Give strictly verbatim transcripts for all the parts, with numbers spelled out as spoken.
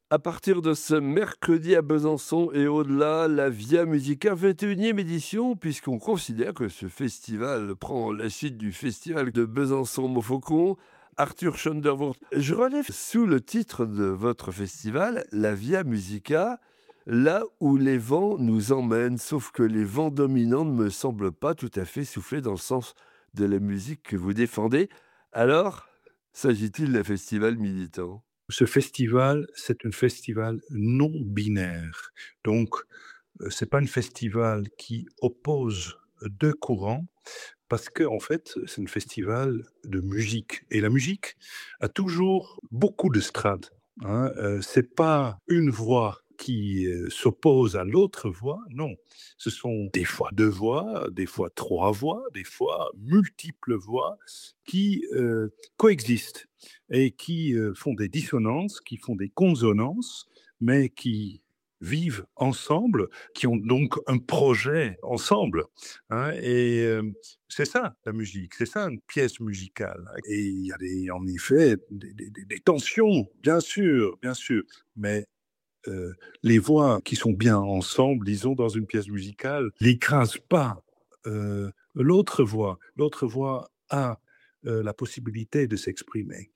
À partir de ce mercredi à Besançon et au-delà, la Via Musica vingt et unième édition, puisqu'on considère que ce festival prend la suite du festival de Besançon-Montfaucon. Arthur Schonderwurth, je relève sous le titre de votre festival, la Via Musica, là où les vents nous emmènent, sauf que les vents dominants ne me semblent pas tout à fait souffler dans le sens de la musique que vous défendez. Alors, s'agit-il d'un festival militant? Ce festival, c'est un festival non binaire. Donc, heu, c'est pas un festival qui oppose deux courants parce qu'en fait, c'est un festival de musique et la musique a toujours beaucoup de strates, hein, heu, c'est pas une voix qui, heu, s'oppose à l'autre voix, non. Ce sont des fois deux voix, des fois trois voix, des fois multiples voix qui, heu, coexistent et qui, heu, font des dissonances, qui font des consonances, mais qui vivent ensemble, qui ont donc un projet ensemble, hein et hem, c'est ça la musique, c'est ça une pièce musicale et il y a des en effet des des des des tensions, bien sûr, bien sûr, mais heu, les voix qui sont bien ensemble, disons, dans une pièce musicale, n'écrasent pas, heu, l'autre voix. L'autre voix a, heu, la possibilité de s'exprimer.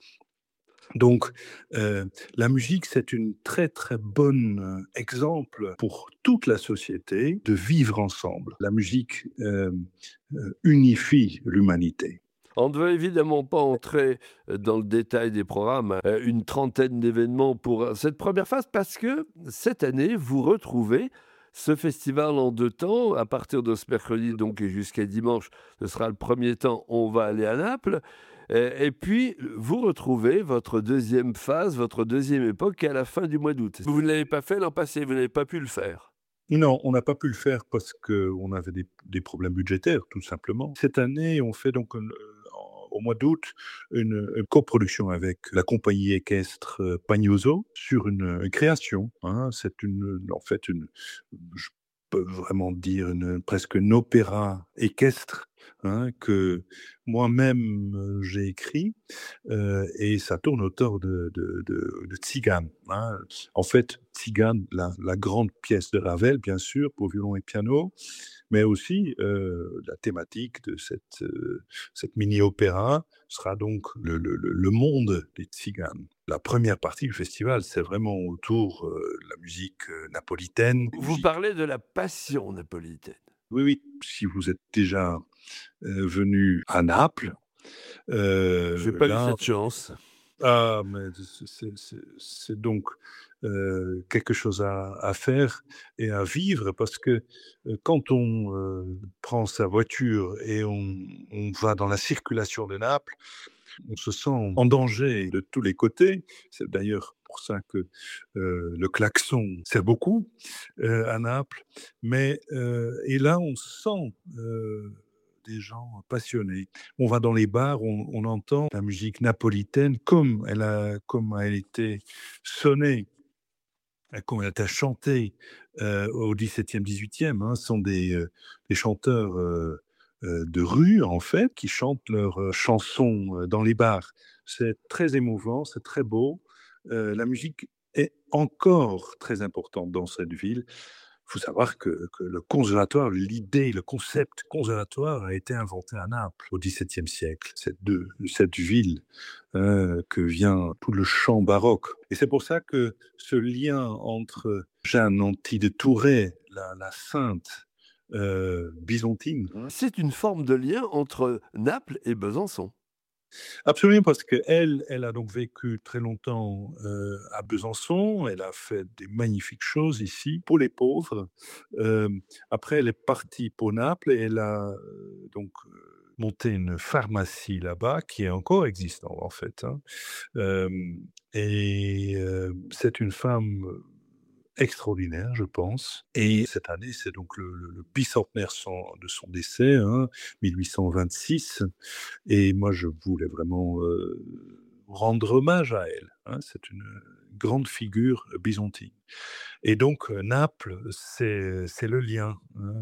Donc, heu, la musique, c'est une très, très bonne, heu, exemple pour toute la société de vivre ensemble. La musique, hem, heu, unifie l'humanité. On ne veut évidemment pas entrer euh, dans le détail des programmes, euh, une trentaine d'événements pour euh, cette première phase, parce que cette année, vous retrouvez ce festival en deux temps, à partir de ce mercredi donc et jusqu'à dimanche, ce sera le premier temps, on va aller à Naples, euh, et puis vous retrouvez votre deuxième phase, votre deuxième époque à la fin du mois d'août. Vous ne l'avez pas fait l'an passé, vous n'avez pas pu le faire. Non, on n'a pas pu le faire parce qu'on avait des des problèmes budgétaires, tout simplement. Cette année, on fait donc une, heu, en au mois d'août, une, une coproduction avec la compagnie équestre, heu, Pagnozzo sur une, heu, création, hein. C'est une, en fait, une je peux vraiment dire une presque un opéra équestre, hein, que moi-même, heu, j'ai écrit, heu et ça tourne autour de de de de Tzigane, hein. En fait, Tzigane, la la grande pièce de Ravel, bien sûr, pour violon et piano, mais aussi, heu, la thématique de cette, heu, cette mini-opéra sera donc le le le le monde des Tziganes. La première partie du festival, c'est vraiment autour, heu, de la musique, heu, napolitaine, des Vous musiques. parlez de la passion napolitaine. Oui, oui, si vous êtes déjà, heu, venu à Naples, J'ai heu, pas eu là. cette chance. Ah, mais c'est c'est c'est c'est donc, heu, quelque chose à à faire et à vivre parce que, heu, quand on, heu, prend sa voiture et on on va dans la circulation de Naples, on se sent en danger de tous les côtés. C'est d'ailleurs pour ça que, heu, le klaxon sert beaucoup, heu, à Naples. Mais, heu et là, on sent, heu, des gens passionnés. On va dans les bars, on on entend la musique napolitaine comme elle a comme elle était sonnée, heu, comme elle a été chantée, heu, au dix-septième, dix-huitième, hein. Ce sont des, heu, des chanteurs, heu heu, de rue, en fait, qui chantent leurs, heu, chansons, heu, dans les bars. C'est très émouvant, c'est très beau. Heu, la musique est encore très importante dans cette ville. Il faut savoir que que le conservatoire, l'idée, le concept conservatoire a été inventé à Naples au dix-septième siècle. C'est de cette ville, heu, que vient tout le chant baroque et c'est pour ça que ce lien entre Jeanne Anti de Tourret, la la sainte, heu, byzantine, hein. C'est une forme de lien entre Naples et Besançon. Absolument, parce qu'elle, elle a donc vécu très longtemps, heu, à Besançon. Elle a fait des magnifiques choses ici pour les pauvres. Hem, après elle est partie pour Naples et elle a, heu, donc, heu, monté une pharmacie là-bas qui est encore existante en fait, hein. Hem et heu, c'est une femme, heu, extraordinaire, je pense et cette année, c'est donc le le le bicentenaire son de son décès, hein, mille huit cent vingt-six et moi, je voulais vraiment, heu, rendre hommage à elle, hein. C'est une, grande figure byzantine et donc heu, Naples, c'est c'est le lien, hein,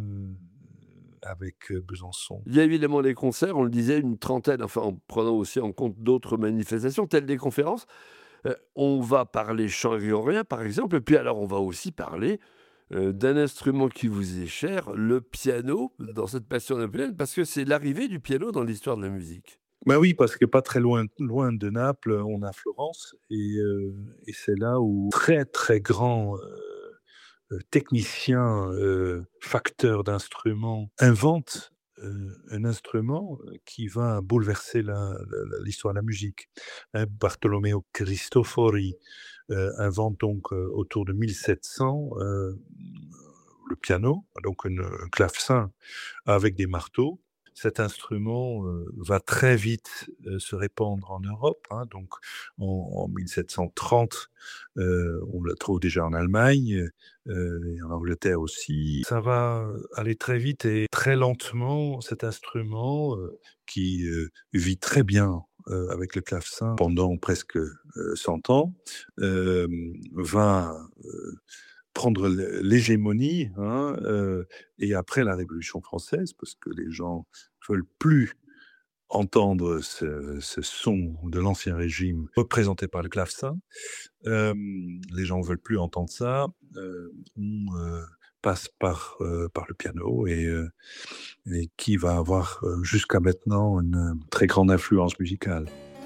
avec, heu, Besançon. Il y a évidemment les concerts, on le disait, une trentaine, enfin en prenant aussi en compte d'autres manifestations, telles des conférences. Heu, on va parler chant grégorien, par exemple, et puis alors on va aussi parler, heu, d'un instrument qui vous est cher, le piano, dans cette passion napolitaine, parce que c'est l'arrivée du piano dans l'histoire de la musique. Bah oui, parce que pas très loin loin de Naples, on a Florence et heu et c'est là où très, très grands, heu heu, techniciens, heu, facteurs d'instruments inventent, heu, un instrument, heu, qui va bouleverser la la la l'histoire de la musique. Hein, Bartolomeo Cristofori, heu, invente donc, heu, autour de mille sept cents, heu, le piano, donc une un clavecin avec des marteaux. Cet instrument, heu, va très vite, heu, se répandre en Europe, hein, donc en en mille sept cent trente, heu, on le trouve déjà en Allemagne, heu et en Angleterre aussi. Ça va aller très vite et très lentement, cet instrument, heu, qui, heu, vit très bien, heu, avec le clavecin pendant presque, heu, cent ans, hem, va, heu prendre l'hé l'hégémonie, hein, heu et après la Révolution française, parce que les gens veulent plus entendre ce ce son de l'Ancien Régime représenté par le clavecin. Hem, les gens veulent plus entendre ça, heu, on, heu, passe par, heu, par le piano et heu et qui va avoir, heu, jusqu'à maintenant une, heu, très grande influence musicale.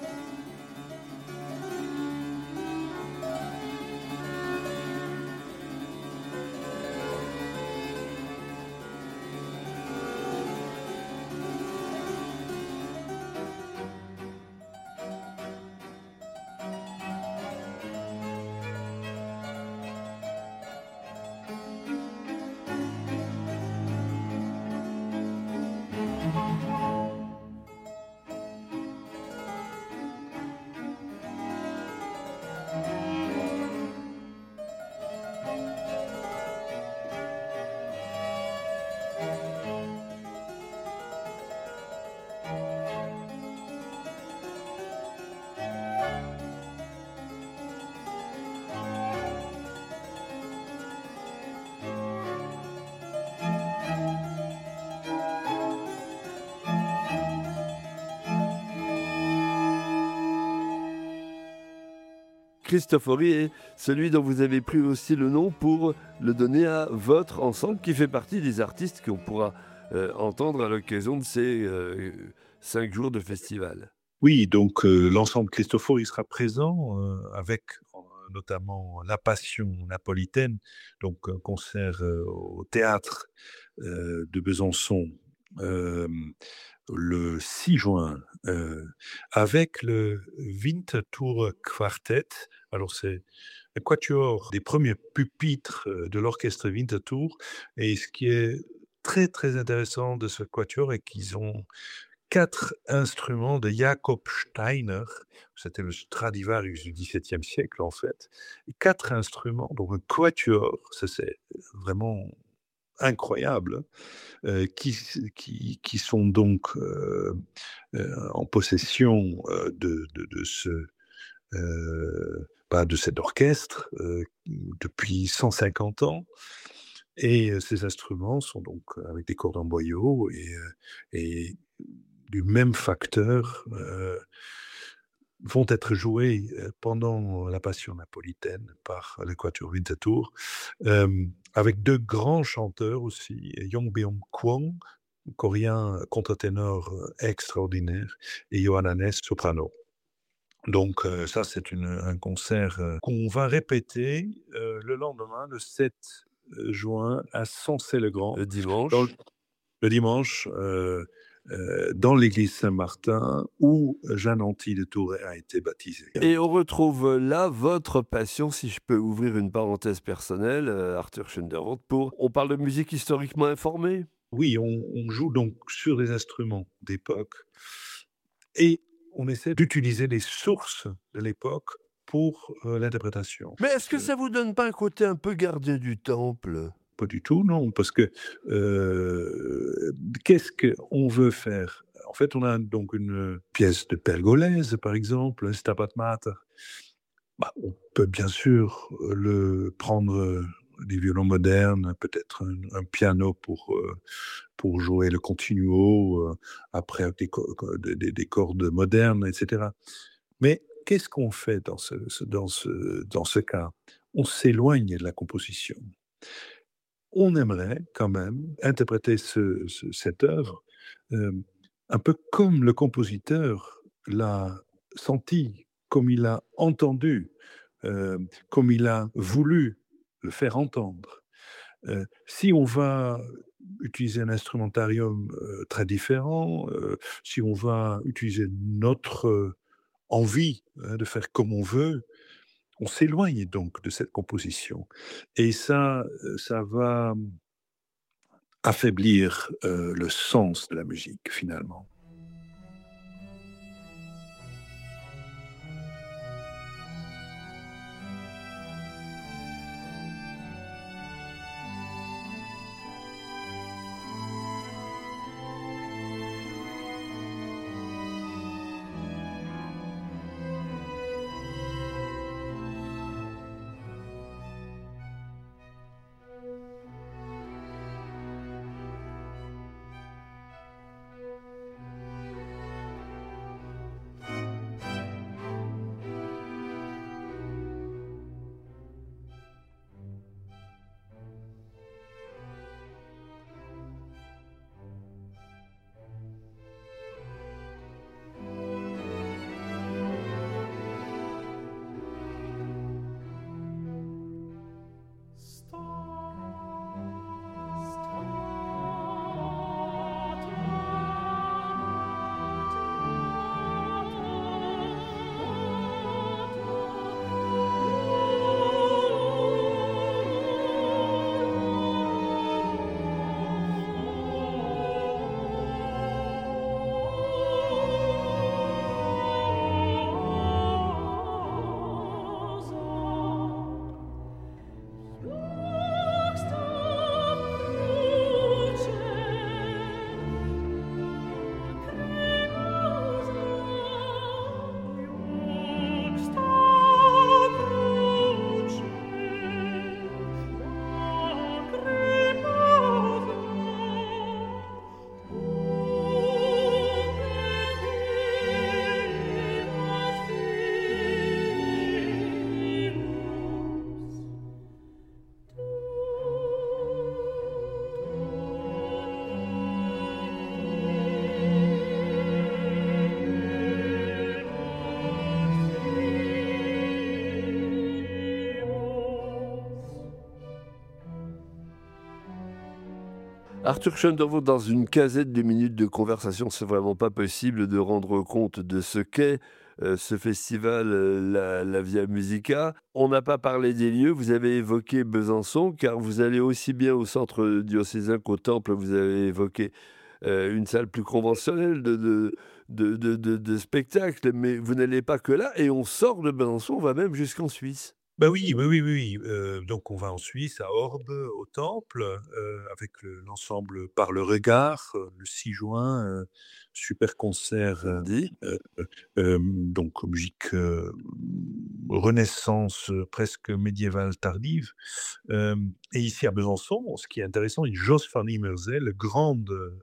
Cristofori est celui dont vous avez pris aussi le nom pour le donner à votre ensemble, qui fait partie des artistes qu'on pourra, heu, entendre à l'occasion de ces, heu, cinq jours de festival. Oui, donc heu, l'ensemble Christofori il sera présent, heu, avec, heu, notamment La Passion napolitaine, donc un concert, heu, au théâtre, heu, de Besançon, hem, le six juin, heu, avec le Winterthur Quartet. Alors c'est un quatuor des premiers pupitres, heu, de l'orchestre Winterthur et ce qui est très, très intéressant de ce quatuor est qu'ils ont quatre instruments de Jacob Steiner, c'était le Stradivarius du dix-septième siècle en fait, et quatre instruments, donc un quatuor, ça c'est vraiment incroyable, heu, qui s qui qui sont donc, heu heu, en possession, heu, de de de ce, heu, bah, de cet orchestre, heu, depuis cent cinquante ans et heu, ces instruments sont donc avec des cordes en boyau et heu et du même facteur, heu, vont être joués, heu, pendant la Passion napolitaine par le quatuor Winterthur, hem, avec deux grands chanteurs aussi, Yong Beom-kwon, coréen contre-ténor, heu, extraordinaire et Johanna Ness, soprano. Donc heu, ça c'est une un concert, heu, qu'on va répéter, heu, le lendemain, le sept, heu, juin à Sensey-le-Grand, Le dans le dimanche. le dimanche, heu heu, dans l'église Saint-Martin où Jeanne Anty de Tourret a été baptisée. Et on retrouve là votre passion, si je peux ouvrir une parenthèse personnelle, heu, Arthur Schoenderholt, pour on parle de musique historiquement informée? Oui, on on joue donc sur des instruments d'époque et on essaie d'utiliser les sources de l'époque pour, heu, l'interprétation. Mais est-ce que Heu, ça vous donne pas un côté un peu gardien du temple? Pas du tout, non, parce que, heu, qu'est-ce qu'on veut faire? En fait, on a donc une, pièce de Pergolèse, par exemple, Stabat Mater. Bah, on peut bien sûr, heu, le prendre, heu, des violons modernes, peut-être un un piano pour, heu, pour jouer le continuo, heu, après avec des co co des des des cordes modernes et cetera. Mais qu'est-ce qu'on fait dans ce ce dans ce dans ce cas? On s'éloigne de la composition. On aimerait quand même interpréter ce ce cette œuvre, hem, un peu comme le compositeur l'a senti, comme il l'a entendu, hem, comme il a voulu le faire entendre. Heu, si on va utiliser un instrumentarium, heu, très différent, heu, si on va utiliser notre, heu, envie, hein, de faire comme on veut, on s'éloigne donc de cette composition et ça, heu, ça va affaiblir, heu, le sens de la musique finalement. Arthur Schoendourvaux, dans une quinzaine de minutes de conversation, c'est vraiment pas possible de rendre compte de ce qu'est euh, ce festival, euh, la, la Via Musica. On n'a pas parlé des lieux, vous avez évoqué Besançon, car vous allez aussi bien au centre diocésain qu'au temple, vous avez évoqué euh, une salle plus conventionnelle de, de, de, de, de- de spectacle, mais vous n'allez pas que là, et on sort de Besançon, on va même jusqu'en Suisse. Bah, oui, oui, oui, oui, oui, heu, donc on va en Suisse, à Orbe, au temple, heu, avec le l'ensemble Par le regard, heu, le six juin, heu, super concert, heu Samedi. heu heu, hem, donc musique, heu, renaissance, heu, presque médiévale tardive, hem et ici à Besançon, ce qui est intéressant, une Jos van Immersel, grande, heu,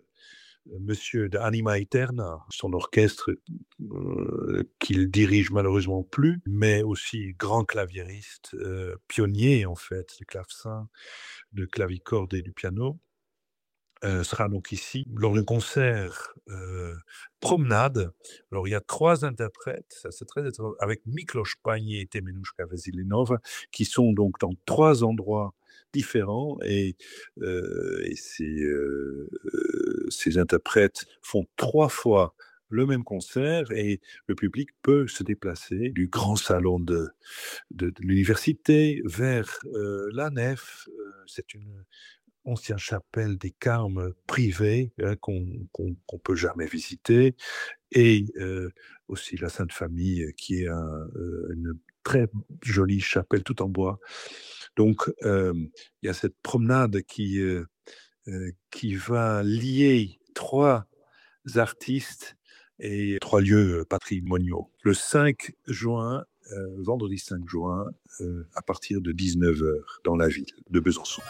monsieur de Anima Aeterna, son orchestre, heu, qu'il dirige malheureusement plus, mais aussi grand claviériste, heu, pionnier en fait du clavecin, de clavicorde et du piano, heu, sera donc ici lors d'un concert, heu, promenade. Alors il y a trois interprètes, ça c'est très étrange, avec Miklos Pagné et Temenushka Vasilinova, qui sont donc dans trois endroits différents et heu et ces, heu heu, ces interprètes font trois fois le même concert et le public peut se déplacer du grand salon de de de l'université vers, heu, la nef. Heu, c'est une ancienne chapelle des Carmes privée, hein, qu'on qu'on qu'on peut jamais visiter et heu, aussi la Sainte Famille, heu, qui est un, heu, une très jolie chapelle tout en bois. Donc, hem, il y a cette promenade qui, heu heu, qui va lier trois artistes et trois lieux, heu, patrimoniaux. Le cinq juin, heu, vendredi cinq juin, heu, à partir de dix-neuf heures dans la ville de Besançon.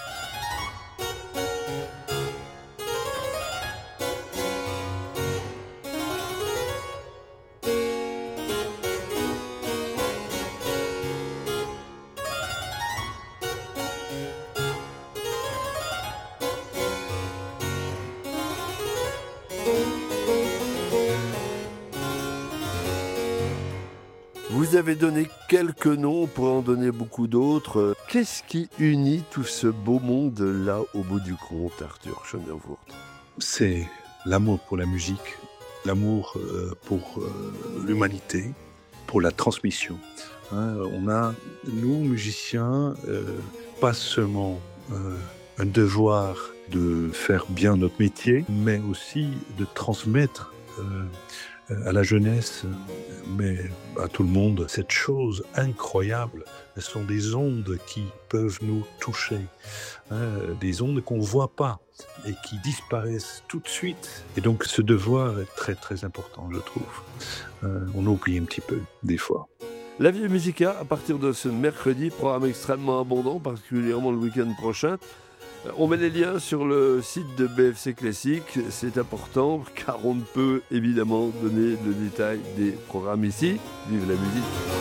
nous avez donné quelques noms, on pourrait en donner beaucoup d'autres. Qu'est-ce qui unit tout ce beau monde-là au bout du compte, Arthur Schoenderwurth? C'est l'amour pour la musique, l'amour euh, pour euh, l'humanité, pour la transmission. Hein, on a, nous, musiciens, euh, pas seulement euh, un devoir de faire bien notre métier, mais aussi de transmettre euh, à la jeunesse, mais à tout le monde, cette chose incroyable. Ce sont des ondes qui peuvent nous toucher, hein, des ondes qu'on ne voit pas et qui disparaissent tout de suite. Et donc ce devoir est très très important, je trouve. Euh, on oublie un petit peu, des fois. La Via Musica, à partir de ce mercredi, programme extrêmement abondant, particulièrement le week-end prochain. On met les liens sur le site de B F C Classique, c'est important car on ne peut évidemment donner le détail des programmes ici. Vive la musique!